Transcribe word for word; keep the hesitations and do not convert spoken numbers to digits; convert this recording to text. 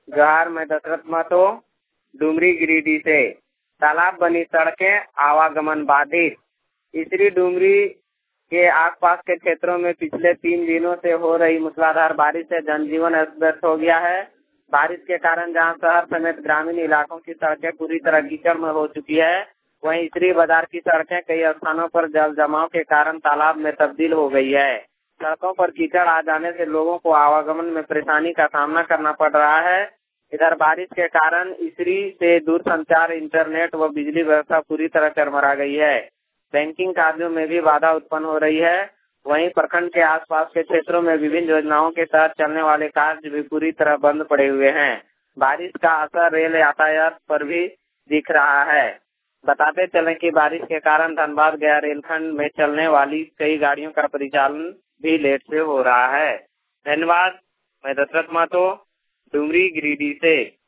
जोहार, मैं दशरथ महतो, डुमरी गिरिडीह से। तालाब बनी सड़कें, आवागमन बाधित। इसरी डुमरी के आसपास के क्षेत्रों में पिछले तीन दिनों से हो रही मूसलाधार बारिश से जनजीवन अस्त व्यस्त हो गया है। बारिश के कारण जहां शहर समेत ग्रामीण इलाकों की सड़कें पूरी तरह कीचड़ में हो चुकी है, वहीं इसरी बाजार की सड़कें कई स्थानों पर जल जमाव के कारण तालाब में तब्दील हो गई है। सड़कों पर कीचड़ आ जाने से लोगों को आवागमन में परेशानी का सामना करना पड़ रहा है। इधर बारिश के कारण इसरी से दूरसंचार, इंटरनेट व बिजली व्यवस्था पूरी तरह चरमरा गई है। बैंकिंग कार्यों में भी बाधा उत्पन्न हो रही है। वहीं प्रखंड के आसपास के क्षेत्रों में विभिन्न योजनाओं के तहत चलने वाले कार्य भी पूरी तरह बंद पड़े हुए हैं। बारिश का असर रेल यातायात पर भी दिख रहा है। बताते चलें कि बारिश के कारण धनबाद गया रेलखंड में चलने वाली कई गाड़ियों का परिचालन भी लेट से हो रहा है। धन्यवाद। मैं दशरथ महतो, डुमरी गिरिडीह से।